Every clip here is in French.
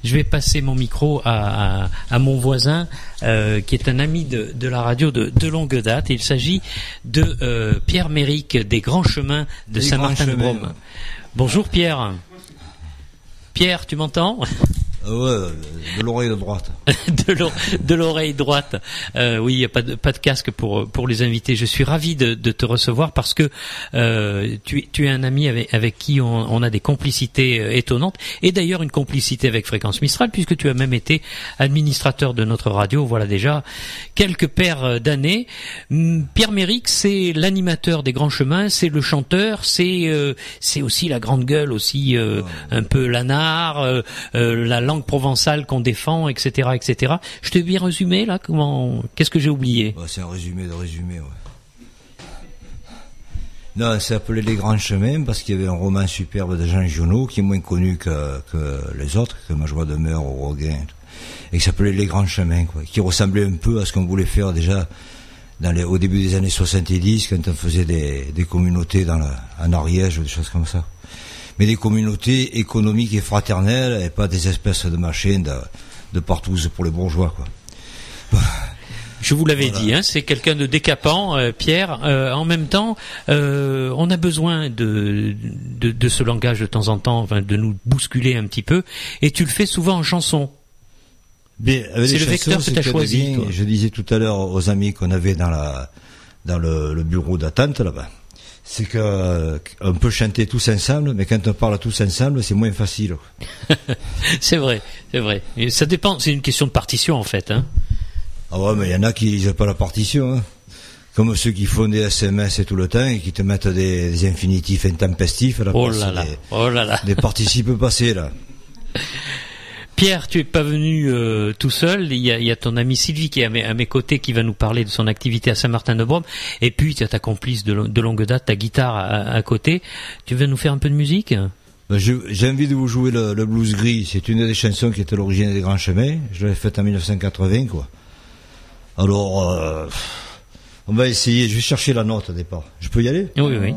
je vais passer mon micro à mon voisin, qui est un ami de la radio de longue date. Il s'agit de Pierre Méric des Grands Chemins de Saint-Martin-de-Brome. Ouais. Bonjour Pierre. Pierre, tu m'entends ? Ouais, de l'oreille droite. de l'oreille droite. Oui, il n'y a pas de casque pour les invités. Je suis ravi de te recevoir parce que tu es un ami avec qui on a des complicités étonnantes, et d'ailleurs une complicité avec Fréquence Mistral, puisque tu as même été administrateur de notre radio. Voilà déjà quelques paires d'années. Pierre Méric, c'est l'animateur des Grands Chemins, c'est le chanteur, c'est aussi la grande gueule, aussi un peu l'anard, la langue provençale qu'on défend, etc., etc. Je t'ai bien résumé là. Qu'est-ce que j'ai oublié ? C'est un résumé de résumé. Ouais. Non, c'est appelé Les Grands Chemins parce qu'il y avait un roman superbe de Jean Giono qui est moins connu que les autres, que Ma Joie demeure ou Roguin, et qui s'appelait Les Grands Chemins, quoi, qui ressemblait un peu à ce qu'on voulait faire déjà au début des années 70, quand on faisait des communautés en Ariège, des choses comme ça. Mais des communautés économiques et fraternelles, et pas des espèces de machines de partouze pour les bourgeois, quoi. Je vous l'avais dit, c'est quelqu'un de décapant, Pierre. En même temps, on a besoin de ce langage de temps en temps, enfin, de nous bousculer un petit peu, et tu le fais souvent en chanson. C'est le vecteur que tu as choisi. Toi. Je disais tout à l'heure aux amis qu'on avait dans le bureau d'attente là-bas. C'est qu'on peut chanter tous ensemble, mais quand on parle tous ensemble, c'est moins facile. C'est vrai. Et ça dépend, c'est une question de partition en fait. Hein. Ah ouais, mais il y en a qui lisent pas la partition. Hein. Comme ceux qui font des SMS et tout le temps et qui te mettent des infinitifs intempestifs à la place des participes passés là. Pierre, tu es pas venu tout seul. Il y a ton ami Sylvie qui est à mes côtés, qui va nous parler de son activité à Saint-Martin-de-Brome. Et puis tu as ta complice de longue date, ta guitare à côté. Tu veux nous faire un peu de musique ? J'ai envie de vous jouer le Blues Gris. C'est une des chansons qui est à l'origine des Grands Chemins. Je l'avais faite en 1980, quoi. Alors, on va essayer. Je vais chercher la note au départ. Je peux y aller ? Oui.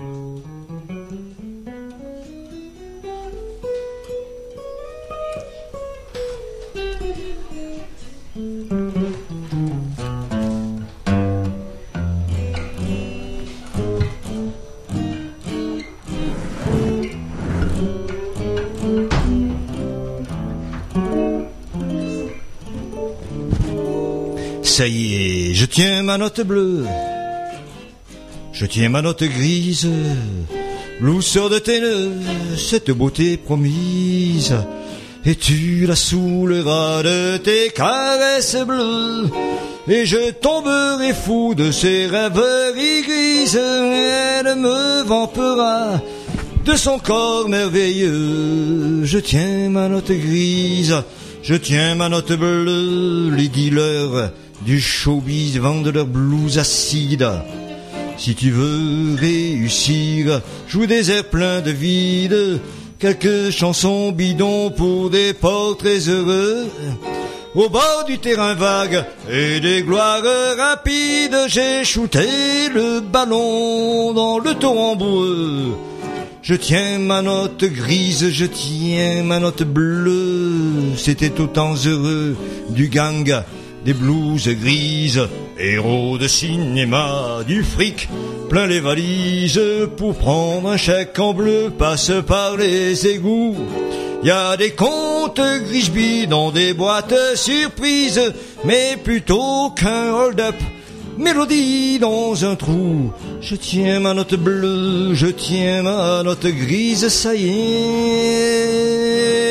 Ça y est, je tiens ma note bleue, je tiens ma note grise, douceur de tes nœuds, cette beauté promise, et tu la saouleras de tes caresses bleues, et je tomberai fou de ces rêveries grises, elle me vampera de son corps merveilleux, je tiens ma note grise, je tiens ma note bleue, les dealers du showbiz vendent leurs blues acides. Si tu veux réussir, joue des airs pleins de vide, quelques chansons bidons pour des portraits heureux. Au bord du terrain vague et des gloires rapides, j'ai shooté le ballon dans le torrent boueux. Je tiens ma note grise, je tiens ma note bleue, c'était autant heureux du gang des blouses grises, héros de cinéma, du fric, plein les valises, pour prendre un chèque en bleu, passe par les égouts. Y a des comptes Grisby dans des boîtes surprises, mais plutôt qu'un hold-up, mélodie dans un trou. Je tiens ma note bleue, je tiens ma note grise, ça y est.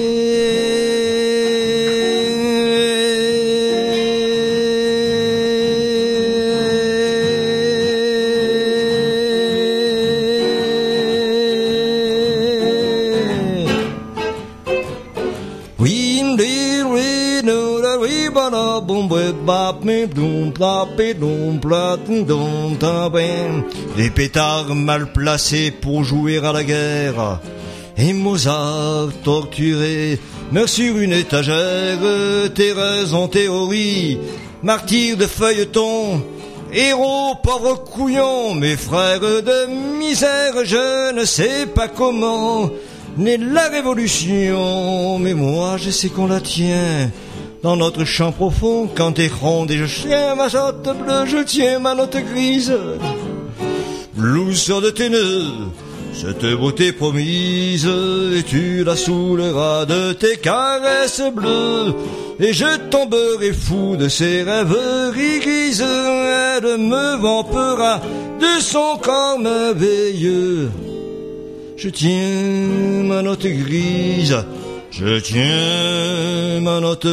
Des pétards mal placés pour jouer à la guerre, et Mozart torturé meurt sur une étagère. Thérèse en théorie, martyr de feuilleton, héros pauvre couillon, mes frères de misère, je ne sais pas comment née la révolution. Mais moi je sais qu'on la tient dans notre champ profond. Quand t'es ronde et je tiens ma note bleue, je tiens ma note grise. Douceur de tes nœuds, cette beauté promise, et tu la saouleras de tes caresses bleues. Et je tomberai fou de ses rêveries grises, elle me vampera de son corps merveilleux. Je tiens ma note grise, je tiens ma note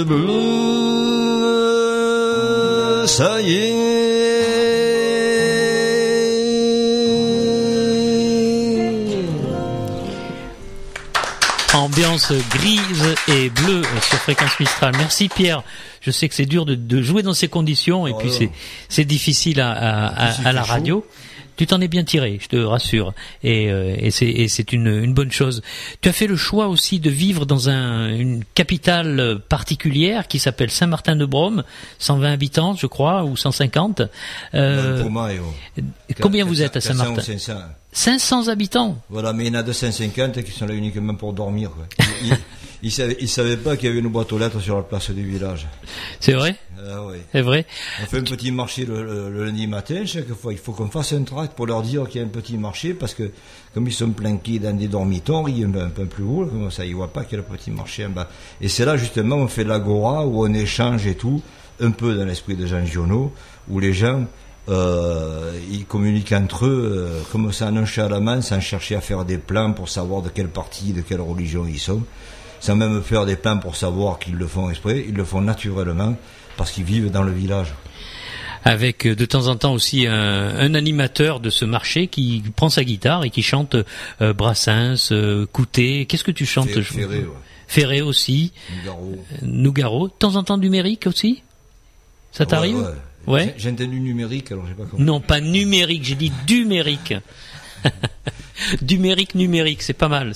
bleue, ça y est. Ambiance grise et bleue sur Fréquence Mistral. Merci Pierre. Je sais que c'est dur de jouer dans ces conditions et puis c'est difficile à la radio. Tu t'en es bien tiré, je te rassure, et c'est une bonne chose. Tu as fait le choix aussi de vivre dans une capitale particulière qui s'appelle Saint-Martin-de-Brome, 120 habitants, je crois, ou 150. Combien vous êtes à Saint-Martin? 500 habitants. Voilà, mais il y en a 250 qui sont là uniquement pour dormir, quoi. Ils savaient pas qu'il y avait une boîte aux lettres sur la place du village. C'est vrai? Oui. C'est vrai. On fait un petit marché le lundi matin, chaque fois. Il faut qu'on fasse un tract pour leur dire qu'il y a un petit marché, parce que, comme ils sont planqués dans des dormitoires, ils sont un peu plus haut, comme ça, ils voient pas qu'il y a le petit marché en bas. Et c'est là, justement, on fait l'agora, où on échange et tout, un peu dans l'esprit de Jean Giono, où les gens, ils communiquent entre eux, comme ça, nonchalamment, sans chercher à faire des plans pour savoir de quel parti, de quelle religion ils sont, sans même faire des plans pour savoir qu'ils le font exprès, ils le font naturellement, parce qu'ils vivent dans le village. Avec de temps en temps aussi un animateur de ce marché qui prend sa guitare et qui chante Brassens, Coutet. Qu'est-ce que tu chantes? Ferré, ouais. Ferré aussi. Nougaro. De temps en temps numérique aussi? Ça t'arrive? Ouais. J'ai entendu numérique, alors j'ai pas compris. Non, pas numérique, j'ai dit numérique. Numérique, c'est pas mal.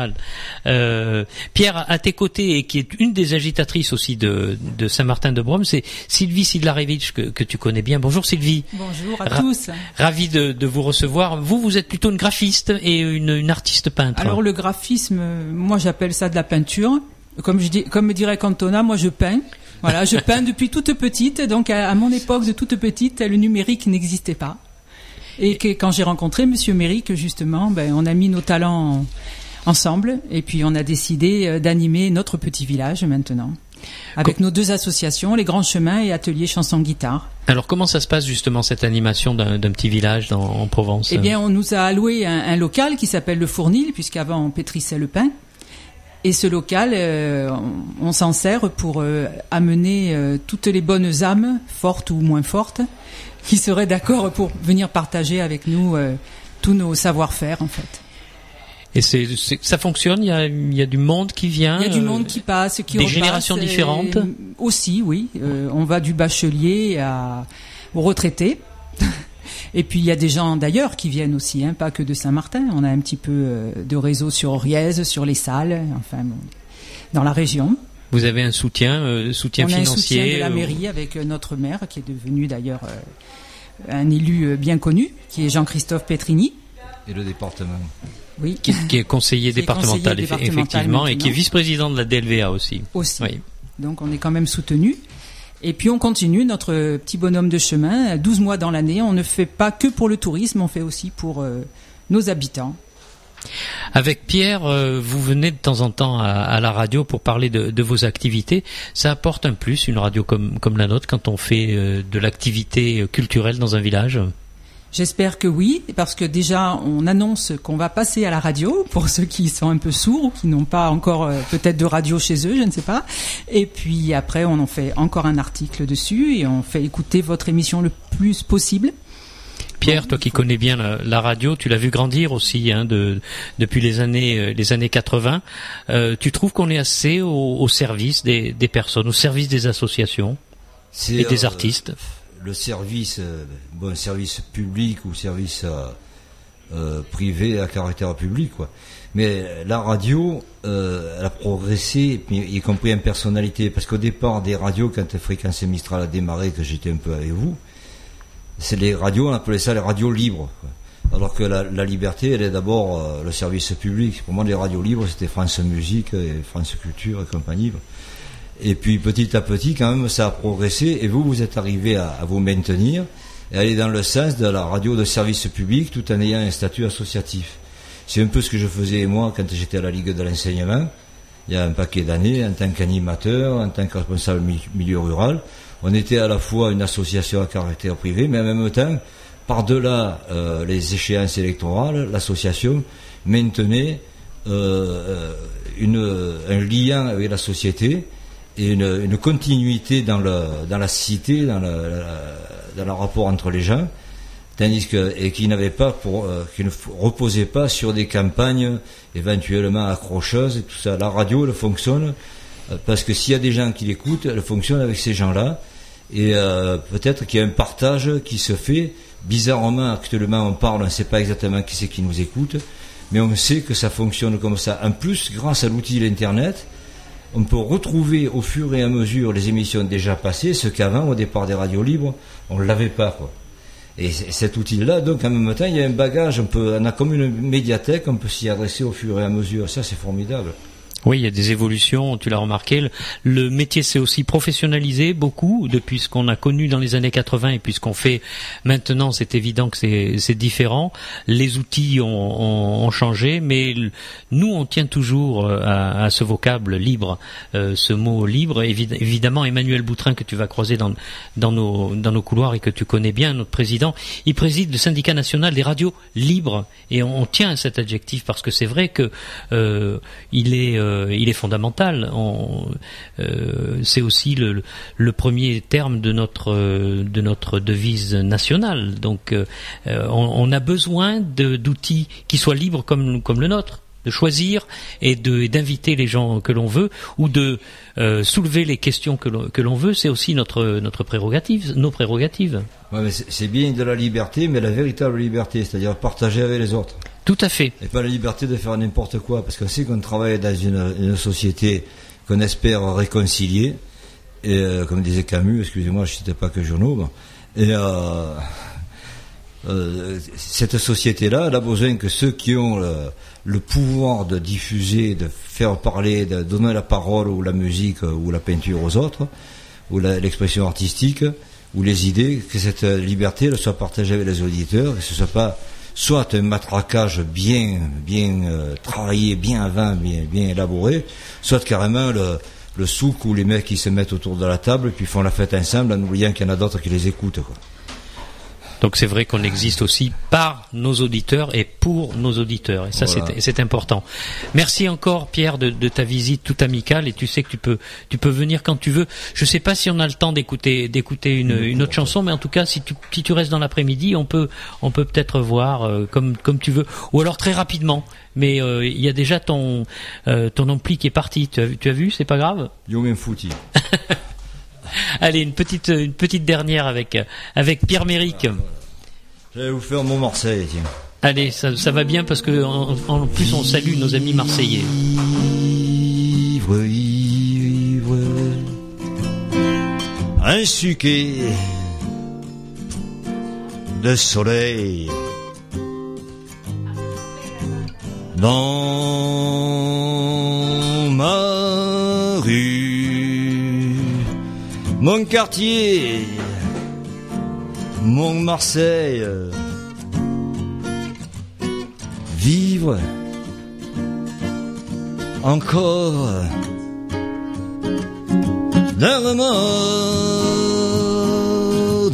Pierre, à tes côtés, et qui est une des agitatrices aussi de Saint-Martin-de-Brome, c'est Sylvie Sidlarevitch que tu connais bien. Bonjour Sylvie. Bonjour à tous. Ravi de vous recevoir. Vous êtes plutôt une graphiste et une artiste peintre. Alors le graphisme, moi j'appelle ça de la peinture. Comme me dirait Cantona, moi je peins. Voilà, je peins depuis toute petite. Donc à mon époque de toute petite, le numérique n'existait pas. Et que quand j'ai rencontré Monsieur Méric, justement, on a mis nos talents ensemble et puis on a décidé d'animer notre petit village maintenant. Avec nos deux associations, les Grands Chemins et Atelier Chanson Guitare. Alors comment ça se passe justement cette animation d'un petit village en Provence? Eh bien, on nous a alloué un local qui s'appelle le Fournil, puisqu'avant on pétrissait le pain. Et ce local, on s'en sert pour amener toutes les bonnes âmes, fortes ou moins fortes, qui seraient d'accord pour venir partager avec nous tous nos savoir-faire en fait. Et ça fonctionne, il y a du monde qui vient. Il y a du monde qui passe, qui repasse. Des générations différentes. Aussi, oui. On va du bachelier aux retraités. Et puis il y a des gens d'ailleurs qui viennent aussi, pas que de Saint-Martin. On a un petit peu de réseau sur Oriez, sur les Salles, enfin dans la région. Vous avez un soutien financier. On a un soutien de la mairie avec notre maire qui est devenu d'ailleurs un élu bien connu, qui est Jean-Christophe Petrini. Et le département. Oui. Qui est conseiller départemental, effectivement, et qui est vice-président de la DLVA aussi. Oui. Donc on est quand même soutenu. Et puis on continue notre petit bonhomme de chemin, 12 mois dans l'année. On ne fait pas que pour le tourisme, on fait aussi pour nos habitants. Avec Pierre, vous venez de temps en temps à la radio pour parler de vos activités. Ça apporte un plus, une radio comme la nôtre, quand on fait de l'activité culturelle dans un village? J'espère que oui, parce que déjà on annonce qu'on va passer à la radio pour ceux qui sont un peu sourds ou qui n'ont pas encore peut-être de radio chez eux, je ne sais pas. Et puis après on en fait encore un article dessus et on fait écouter votre émission le plus possible. Pierre, toi qui connais bien la radio, tu l'as vu grandir aussi depuis les années 80. Tu trouves qu'on est assez au service des personnes, au service des associations et des artistes? Le service, service public ou service privé à caractère public, quoi. Mais la radio, elle a progressé, y compris en personnalité, parce qu'au départ des radios, quand Fréquence Mistral a démarré, que j'étais un peu avec vous, c'est les radios, on appelait ça les radios libres, quoi. Alors que la liberté, elle est d'abord le service public. Pour moi, les radios libres, c'était France Musique et France Culture et compagnie. Et puis petit à petit, quand même, ça a progressé. Et vous êtes arrivé à vous maintenir et aller dans le sens de la radio de service public tout en ayant un statut associatif. C'est un peu ce que je faisais moi quand j'étais à la Ligue de l'enseignement, il y a un paquet d'années, en tant qu'animateur, en tant que responsable milieu rural. On était à la fois une association à caractère privé, mais en même temps, par-delà les échéances électorales, l'association maintenait un lien avec la société et une continuité dans la cité, dans le rapport entre les gens, tandis que qui n'avait pas qui ne reposait pas sur des campagnes éventuellement accrocheuses et tout ça. La radio, elle fonctionne parce que s'il y a des gens qui l'écoutent, elle fonctionne avec ces gens-là et peut-être qu'il y a un partage qui se fait. Bizarrement, actuellement, on parle, on ne sait pas exactement qui c'est qui nous écoute, mais on sait que ça fonctionne comme ça. En plus, grâce à l'outil de l'Internet, on peut retrouver au fur et à mesure les émissions déjà passées, ce qu'avant, au départ des radios libres, on ne l'avait pas, quoi. Et cet outil-là, donc, en même temps, il y a un bagage, on a comme une médiathèque, on peut s'y adresser au fur et à mesure. Ça, c'est formidable. Oui, il y a des évolutions, tu l'as remarqué. Le métier s'est aussi professionnalisé beaucoup depuis ce qu'on a connu dans les années 80 et puis ce qu'on fait maintenant, c'est évident que c'est différent. Les outils ont changé, mais nous, on tient toujours à ce vocable libre, ce mot libre. Évidemment, Emmanuel Boutrin, que tu vas croiser dans nos couloirs et que tu connais bien, notre président, il préside le syndicat national des radios libres et on tient à cet adjectif parce que c'est vrai que il est fondamental. C'est aussi le premier terme de notre devise nationale. Donc, on a besoin d'outils qui soient libres comme le nôtre, de choisir et d'inviter les gens que l'on veut ou de soulever les questions que l'on veut. C'est aussi notre prérogative, nos prérogatives. Ouais, mais c'est bien de la liberté, mais la véritable liberté, c'est-à-dire partager avec les autres. Tout à fait. Et pas la liberté de faire n'importe quoi, parce qu'on sait qu'on travaille dans une société qu'on espère réconcilier, et comme disait Camus, excusez-moi, je ne citais pas que Journaux, et cette société-là, elle a besoin que ceux qui ont le pouvoir de diffuser, de faire parler, de donner la parole ou la musique ou la peinture aux autres, ou l'expression artistique, ou les idées, que cette liberté elle soit partagée avec les auditeurs, que ce soit pas soit un matraquage bien travaillé, bien avant, bien élaboré, soit carrément le souk où les mecs qui se mettent autour de la table et puis font la fête ensemble en oubliant qu'il y en a d'autres qui les écoutent, quoi. Donc c'est vrai qu'on existe aussi par nos auditeurs et pour nos auditeurs. Et ça, voilà. C'est important. Merci encore, Pierre, de ta visite toute amicale. Et tu sais que tu peux venir quand tu veux. Je ne sais pas si on a le temps d'écouter une autre chanson, mais en tout cas, si tu restes dans l'après-midi, on peut peut-être voir comme tu veux. Ou alors très rapidement. Mais il y a déjà ton ampli qui est parti. Tu as vu? C'est pas grave. Yo m'en fouti. Allez, une petite dernière avec Pierre Méric. Je vais vous faire mon Marseille, tiens. Allez, ça va bien parce que en plus on salue nos amis marseillais. Ivre, ivre, un suquet de soleil dans ma rue. Mon quartier, mon Marseille, vivre encore d'un remords,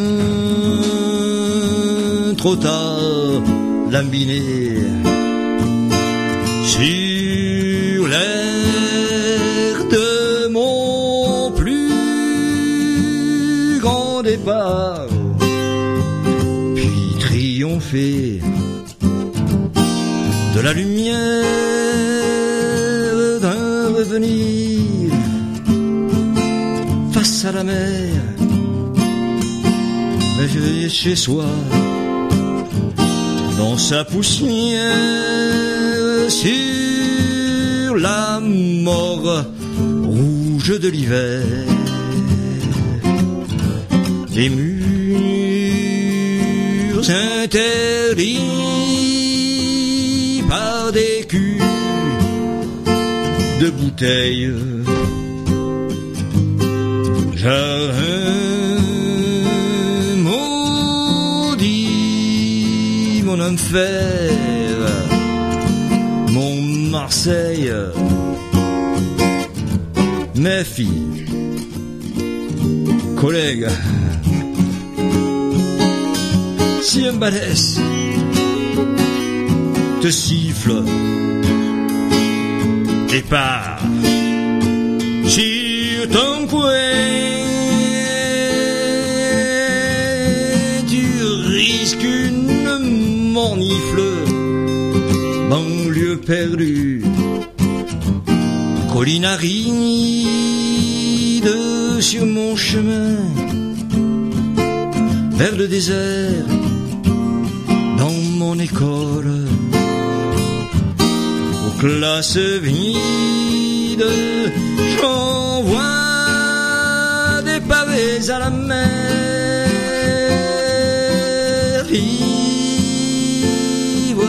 d'un trop tard lambiné sur l'air de mon plus grand départ, puis triompher de la lumière d'un revenir face à la mer, réveillé chez soi dans sa poussière sur la mort rouge de l'hiver. Les murs interdits par des culs de bouteilles. Jardin maudit, mon enfer, mon Marseille. Mes filles, collègues, si un balèze te siffle et part sur ton poing, tu risques une mornifle, banlieue perdue, colline aride sur mon chemin, vers le désert, dans mon école, aux classes vides, j'envoie des pavés à la mer, ivre,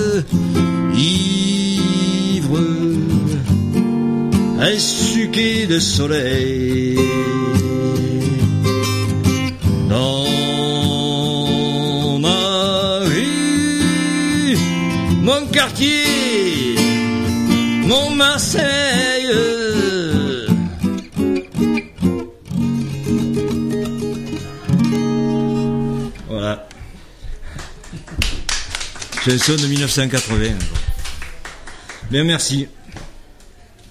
ivre, essuqué de soleil, dans ma rue, mon quartier, mon Marseille. Voilà. Chanson de 1980. Bien, merci.